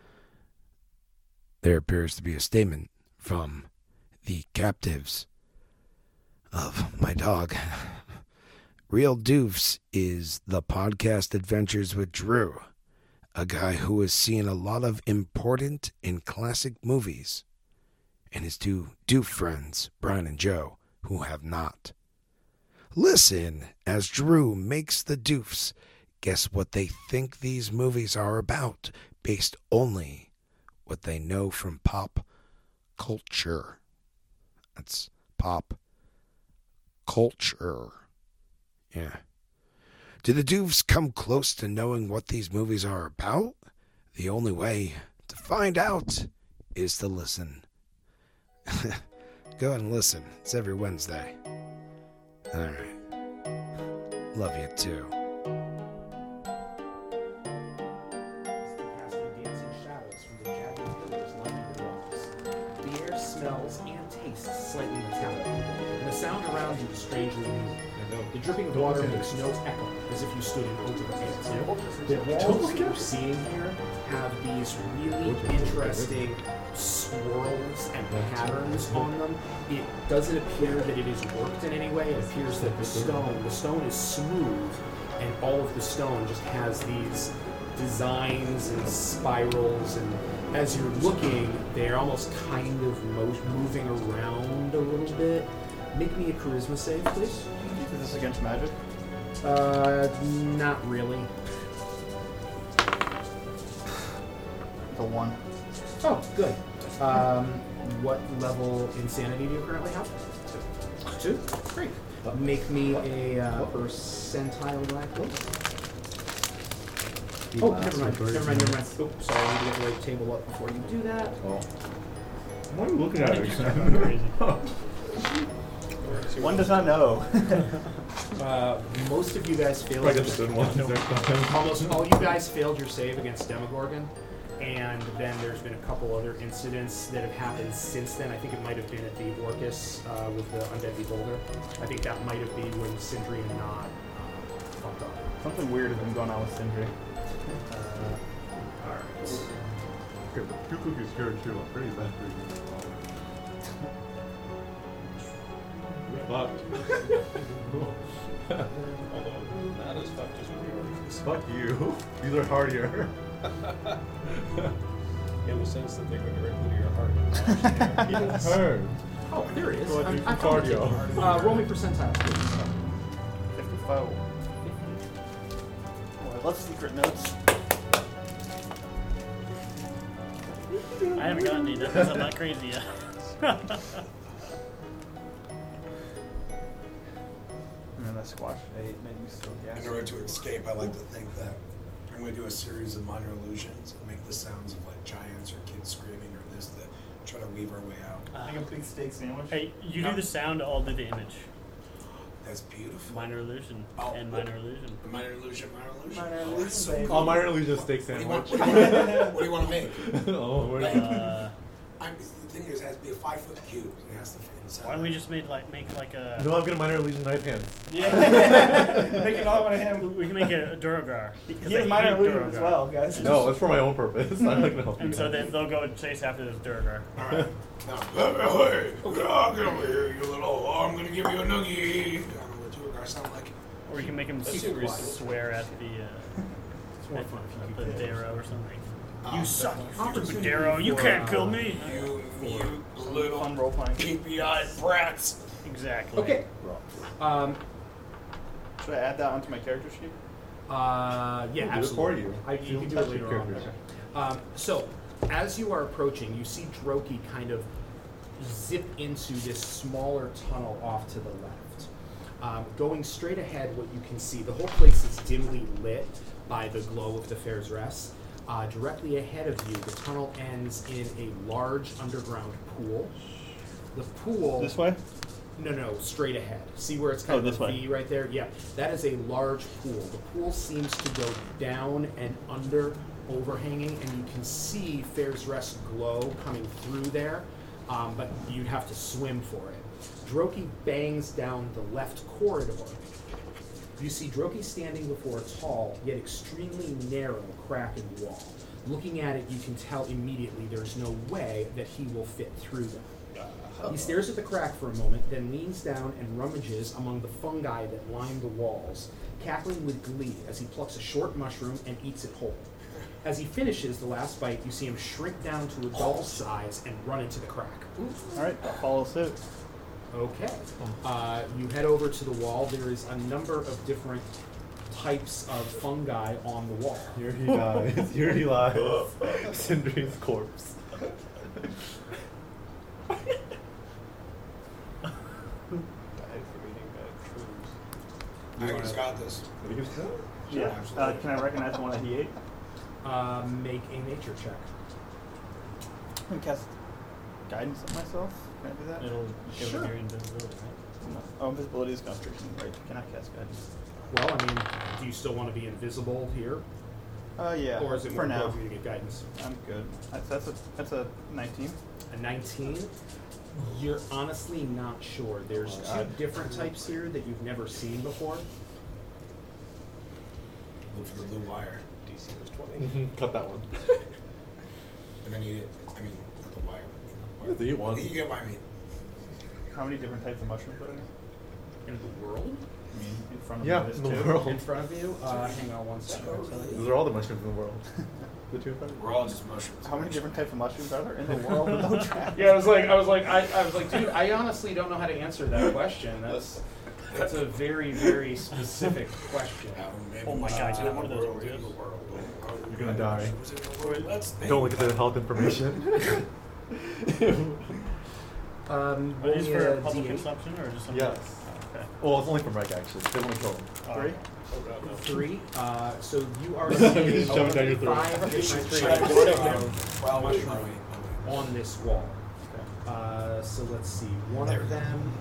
There appears to be a statement from the captives of my dog. Real Doofs is the podcast Adventures with Drew, a guy who has seen a lot of important and classic movies, and his two doof friends, Brian and Joe, who have not. Listen as Drew makes the doofs guess what they think these movies are about, based only what they know from pop culture. That's pop culture. Yeah. Do the doofs come close to knowing what these movies are about? The only way to find out is to listen. Go and listen. It's every Wednesday. Alright. Love you too. Casting dancing shadows from the jagged pillars lining the rocks. The air smells and tastes slightly metallic, and the sound around you is strangely new. The dripping of water makes no echo, as if you stood in open fields. The walls you're seeing here have these really interesting swirls and patterns on them. It doesn't appear that it is worked in any way. It appears that the stone is smooth, and all of the stone just has these designs and spirals, and as you're looking, they're almost kind of moving around a little bit. Make me a charisma save, please. Is this against magic? Not really. It's a 1. Oh, good. What level insanity do you currently have? 2. Great. Make me a percentile die, please. Oh, never mind. Oh, sorry, I need to get the right table up before you do that. Oh. What are you looking at? One does not know. Most of you guys failed. Almost all you guys failed your save against Demogorgon, and then there's been a couple other incidents that have happened since then. I think it might have been at the Orcus with the Undead Beholder. I think that might have been when Sindri and Nod fucked up. Something weird has been going on with Sindri. Alright. Okay, but two cookies here too. I'm pretty bad for you. Fucked. Although not as fucked as we were. Fuck you. These are hardier. In the sense that they go directly to your heart. Hurt. Oh, there it is. Go ahead, do I'm cardio. roll me percentile, please. 55. Oh, I love secret notes. I haven't gotten any because I'm not crazy yet. And then that squash 8 made me so In gassy. order to escape, I like to think that I'm going to do a series of minor illusions and make the sounds of like giants or kids screaming or this to try to weave our way out. Like a big steak sandwich. Hey, you do the sound, I'll do the image. That's beautiful. Minor illusion Oh, and minor illusion. Minor illusion, minor illusion. Minor Oh, illusion, that's so baby. cool. Oh, minor illusion steak What do you sandwich. want? What do you want to make? Oh, where Like, Uh, I'm, thing is, it has to be a 5-foot cube. It has to fit inside. Why don't we just make a... No, I'm gonna minor illusion knife hands. Yeah. Make it all one of him. We can make a Duergar. He has minor illusion as well, guys. No, it's for my own purpose. I'm not gonna help And you so guys. then they'll go and chase after this Duergar. Alright. Now, hey, get over here, you little. I'm gonna give you a noogie. I don't know what Duergar sound like. Or we can make him swear at the Darrow or something. You suck, you stupid Darrow. You can't kill me. You little Fun role playing. PPI brats. Exactly. Okay. Should I add that onto my character sheet? Yeah, do it absolutely. for you. You can do it later on. So, as you are approaching, you see Droki kind of zip into this smaller tunnel off to the left. Going straight ahead, what you can see, the whole place is dimly lit by the glow of the Fair's Rest. Directly ahead of you, the tunnel ends in a large underground pool. The pool... This way? No, straight ahead. See where it's kind of this a way. V right there? Yeah, that is a large pool. The pool seems to go down and under, overhanging, and you can see Fair's Rest glow coming through there, but you'd have to swim for it. Droki bangs down the left corridor. You see Droki standing before a tall, yet extremely narrow crack in the wall. Looking at it, you can tell immediately there's no way that he will fit through them. He stares at the crack for a moment, then leans down and rummages among the fungi that line the walls, cackling with glee as he plucks a short mushroom and eats it whole. As he finishes the last bite, you see him shrink down to a doll's size and run into the crack. Alright, I'll follow suit. Okay. You head over to the wall. There is a number of different types of fungi on the wall. Here he dies. Here he lies. Sindri's corpse. I just got this. Yeah. Can I recognize the one that he ate? Make a nature check. I can cast guidance on myself. Can I do that? It'll give Sure. your invisibility, right? No. Oh, invisibility is concentration, right? Can I cast guidance? Well, I mean, do you still want to be invisible here? Yeah. Or is it for more now? important for you to get guidance? I'm good. That's a 19. A 19? You're honestly not sure. There's two different types here that you've never seen before. Look for the blue wire. DC was 20. Cut that one. And then you not the wire. You have to eat one. You get what I mean. How many different types of mushrooms are there? In the world? I mean, in front of Yeah, me. in the world. In front of you? Hang on one second. Those are all the mushrooms in the world. The two in front of you. We're all just mushrooms. How many different types of mushrooms are there in the world? Without track? Yeah, I was like, dude, I honestly don't know how to answer that question. That's a very, very specific question. Oh my God, you have one of those Oreos? You're gonna die. Let's Don't look at the health information. Are these only for a public D8. consumption or just something? Yes. Okay. Well, it's only for Mike actually. They want to kill him. 3? Three. So you are seeing Just shove it down your throat. 5 different Should I types do it of well, mushroom on this wall. So let's see. One of them.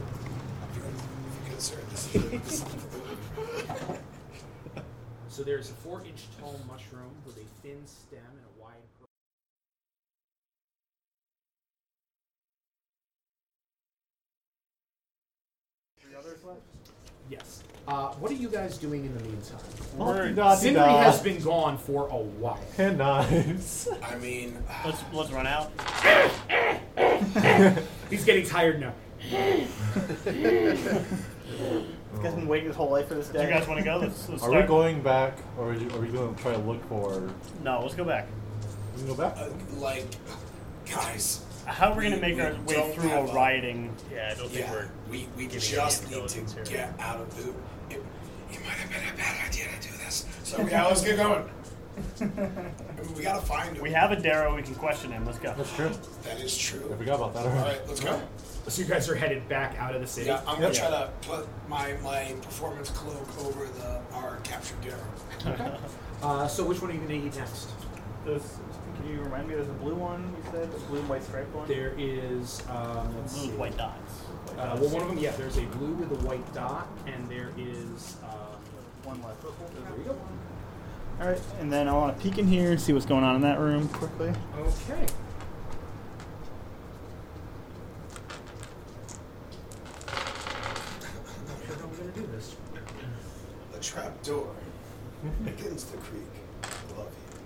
So there's a 4-inch tall mushroom with a thin stem and a wide. Yes. What are you guys doing in the meantime? Sindri has been gone for a while. And knives. I mean, Let's run out. He's getting tired now. This guy's been waiting his whole life for this Do day. you guys want to go? Let's Are start. we going back, or are we going to try to look for? No, let's go back. We can go back. guys. How are we going to make our way don't through have a a- rioting? Yeah, I don't think we're. We giving just any need to intelligence here. get out of the. It might have been a bad idea to do this. So yeah, let's get going. I mean, we gotta find him. We have a Darrow. We can question him. Let's go. That's true. That is true. I forgot about that. All right, let's go. So you guys are headed back out of the city? Yeah, I'm gonna try to put my performance cloak over our captured Darrow. So which one are you going to eat next? Can you remind me? There's a blue one. You said a blue and white striped one. There is, let's Blue see. with white dots. Well, one of them, yeah, there's a blue with a white dot, and there is One left. Purple. there you go. All right, and then I want to peek in here and see what's going on in that room quickly. Okay. trapdoor against the creek. Love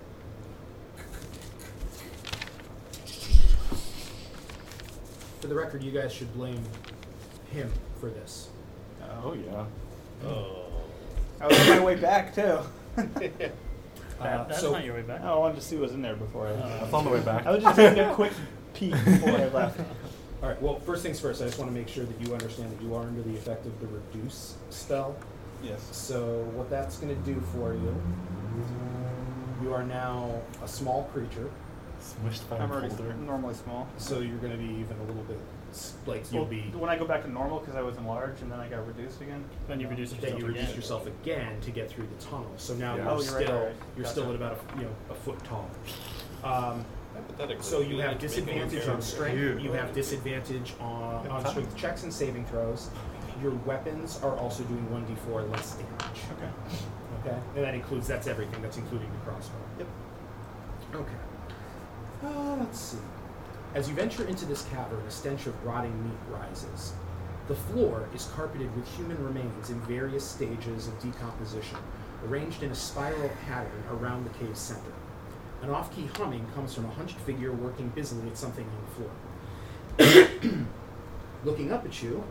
you. For the record, you guys should blame him for this. Oh yeah. Oh. I was on my way back too. That's so- not your way back. I wanted to see what was in there before I. That's on the way back. I was just taking a quick peek before I left. All right. Well, first things first. I just want to make sure that you understand that you are under the effect of the reduce spell. Yes. So what that's going to do for you, you are now a small creature. Smushed by I'm a already boulder. normally small. So you're going to be even a little bit like you'll Well, be. when I go back to normal because I was enlarged and then I got reduced again. Then you reduce yourself Then you reduce again. yourself again to get through the tunnel. So now Yeah. you're Oh, you're right, still right. you're Gotcha. still at about a foot tall. Hypothetically, So you we have need to make a disadvantage new on strength. Cute. You have disadvantage on strength checks and saving throws. Your weapons are also doing 1d4 less damage. Okay. Okay, and that includes that's everything. That's including the crossbow. Yep. Okay. Let's see. As you venture into this cavern, a stench of rotting meat rises. The floor is carpeted with human remains in various stages of decomposition, arranged in a spiral pattern around the cave's center. An off-key humming comes from a hunched figure working busily at something on the floor. Looking up at you,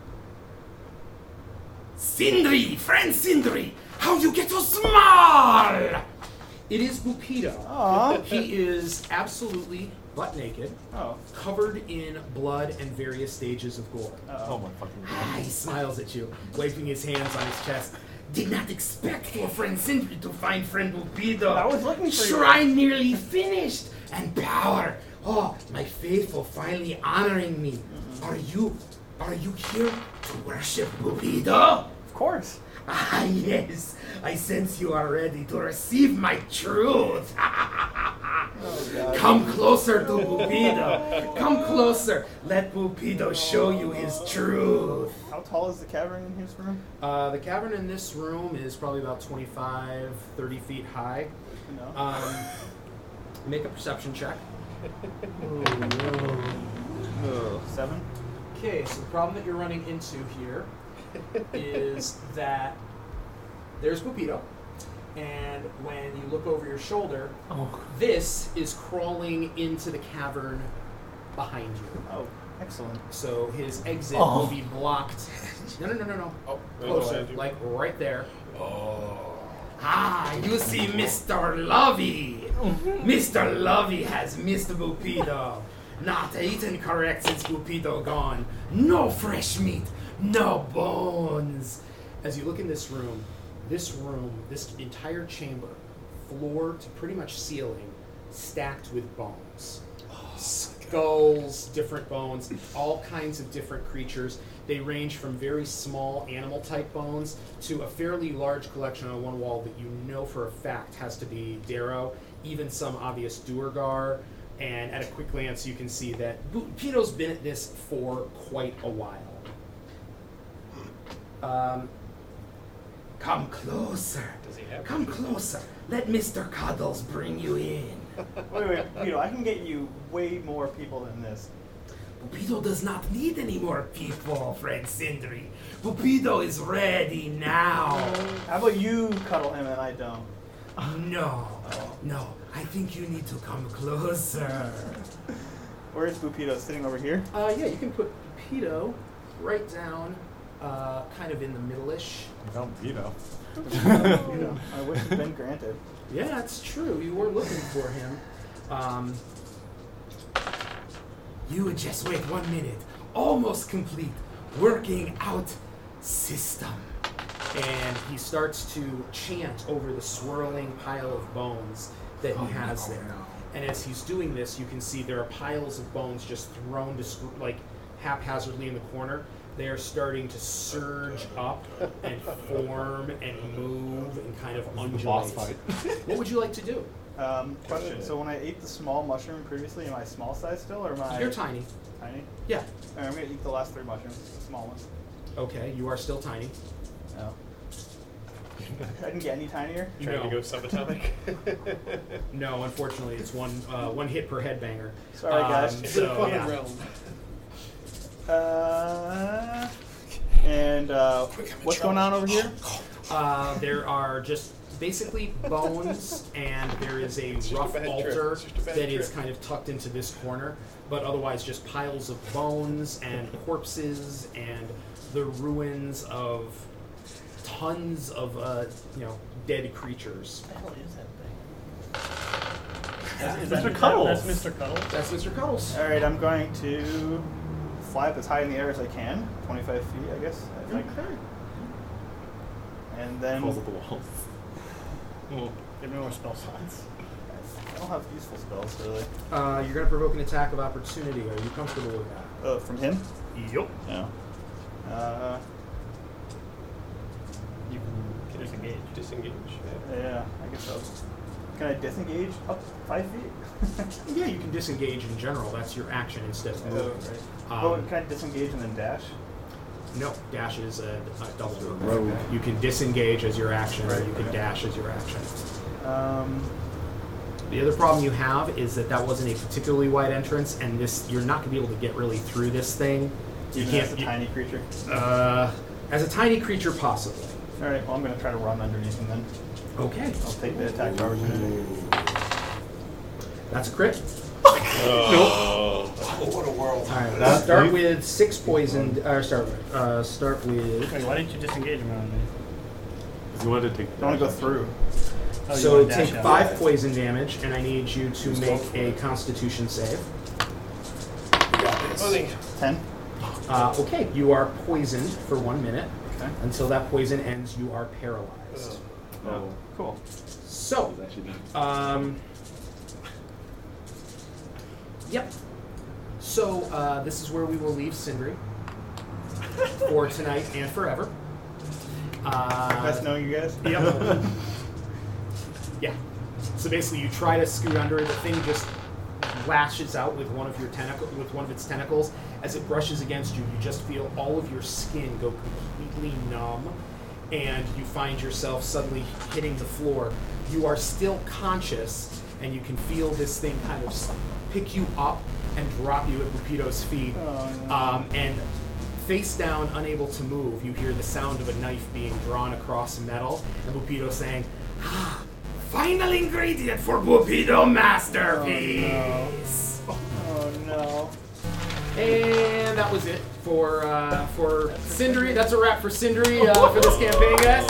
Sindri, friend Sindri, how you get so small? it is Bupido. Aw. He is absolutely butt naked, Oh. covered in blood and various stages of gore. Oh my fucking He god. smiles at you, waving his hands on his chest. Did not expect for friend Sindri to find friend Bupido. I was looking for you. Shrine nearly finished, and power. Oh, my faithful finally honoring me. Are you here to worship Bupido? Of course. Ah, yes. I sense you are ready to receive my truth. Oh god. Come closer to Bupido. Come closer. Let Bupido show you his truth. How tall is the cavern in his room? The cavern in this room is probably about 25, 30 feet high. No. Make a perception check. Oh, 7. Okay, so the problem that you're running into here is that there's Bupido, and when you look over your shoulder, this is crawling into the cavern behind you. Oh, excellent. So his exit will be blocked. No. Oh, Closer, like right there. Ah, you see Mr. Lovey. Mr. Lovey has missed Bupido. Not eaten correct since Bupido gone. No fresh meat, no bones. As you look in this entire chamber, floor to pretty much ceiling, stacked with bones. Skulls, different bones, all kinds of different creatures. They range from very small animal-type bones to a fairly large collection on one wall that you know for a fact has to be Darrow, even some obvious Duergar, and at a quick glance you can see that Bupido's been at this for quite a while. Come closer. Does he have Come closer. Let Mr. Cuddles bring you in. Wait, Vito, I can get you way more people than this. Bupido does not need any more people, friend Sindri. Bupido is ready now. How about you cuddle him and I don't? No. I think you need to come closer. Where is Bupido? Sitting over here? Yeah, you can put Bupido right down, kind of in the middle-ish. I found Vito. I wish it'd been granted. Yeah, that's true. You were looking for him. You would just wait 1 minute. Almost complete. Working out system. And he starts to chant over the swirling pile of bones that he has there. And as he's doing this, you can see there are piles of bones just thrown like haphazardly in the corner. They are starting to surge up and form and move and kind of undulate. Boss fight. What would you like to do? Question. So when I ate the small mushroom previously, am I small size still, or am I... You're tiny. Tiny? Yeah. Alright, I'm going to eat the last 3 mushrooms, the small ones. Okay, you are still tiny. Oh. I didn't get any tinier? Trying to go subatomic? No, unfortunately, it's one hit per headbanger. Sorry, guys. So, yeah. And what's going on over here? There are just basically bones, and there is a rough altar that is kind of tucked into this corner, but otherwise just piles of bones and corpses and the ruins of tons of dead creatures. What the hell is that thing? Mr. Cuddles. That's Mr. Cuddles. That's Mr. Cuddles. Alright, I'm going to fly up as high in the air as I can. 25 feet, I guess. Okay. And then... Falls at the walls. Give me more spell slots. I don't have useful spells, really. You're going to provoke an attack of opportunity. Are you comfortable with that? From him? Yup. No. You can disengage. Disengage. Yeah, I guess so. Can I disengage up 5 feet? Yeah, you can disengage in general. That's your action instead of moving. Right. Can I disengage and then dash? No, dash is a double move. Rogue. You can disengage as your action, or Right, you can okay. dash as your action. The other problem you have is that wasn't a particularly wide entrance, and you're not going to be able to get really through this thing. Even as a tiny creature? As a tiny creature, possibly. Alright, well I'm going to try to run underneath him then. Okay. I'll take the attack opportunity. That's a crit. Oh, what a world. Alright, start with 6 poisoned. Start with. Wait, why didn't you disengage around me? Because you wanted to take. I want to go through. Oh, you So wanna dash take out. 5 poison damage, and I need you to make a Constitution save. You got this. 10. Okay, you are poisoned for 1 minute. Okay. Until that poison ends, you are paralyzed. Oh, Cool. So, yep. So, this is where we will leave Sindri for tonight and forever. Best knowing you guys? Yep. Yeah. So basically, you try to scoot under it. The thing just lashes out with one of its tentacles. As it brushes against you, you just feel all of your skin go completely numb, and you find yourself suddenly hitting the floor. You are still conscious, and you can feel this thing kind of pick you up and drop you at Lupito's feet. Oh, no. And face down, unable to move, you hear the sound of a knife being drawn across metal, and Lupito saying, "Final ingredient for Lupito masterpiece." Oh no. And that was it for Sindri. That's a wrap for Sindri for this campaign, guys.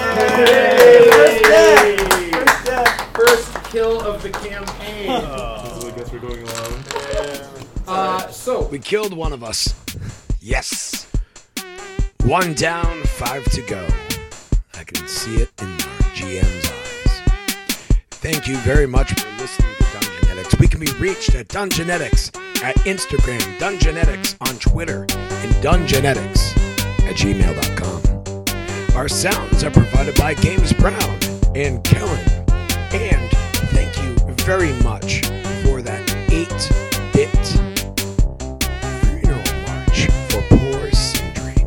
Yay! First death. First kill of the campaign. I guess we're going alone. So We killed one of us. Yes. 1 down, 5 to go. I can see it in our GM's eyes. Thank you very much for listening to Dungeonetics. We can be reached at Dungeonetics at Instagram, Dungeonetics on Twitter, and Dungeonetics at gmail.com. Our sounds are provided by Games Brown and Kellen. And thank you very much for that 8-bit funeral march for poor Sindri.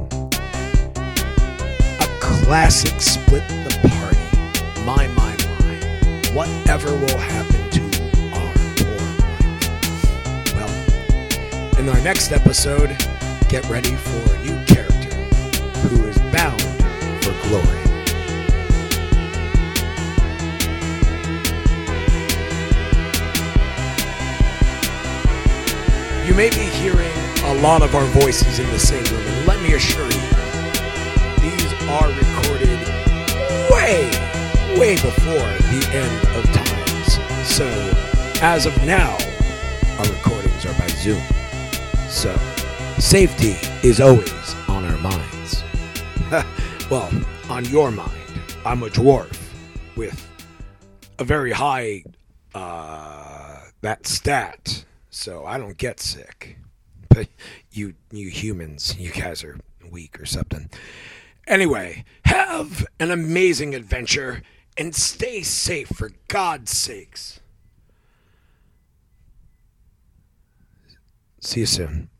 A classic split the party. My. Whatever will happen to our poor Mike? Well, in our next episode, get ready for a new character who is bound for glory. You may be hearing a lot of our voices in the same room, and let me assure you, these are recorded way before the end of times. So, as of now, our recordings are by Zoom. So, safety is always on our minds. Well, on your mind. I'm a dwarf with a very high, that stat, so I don't get sick. But you humans, you guys are weak or something. Anyway, have an amazing adventure, and stay safe for God's sakes. See you soon.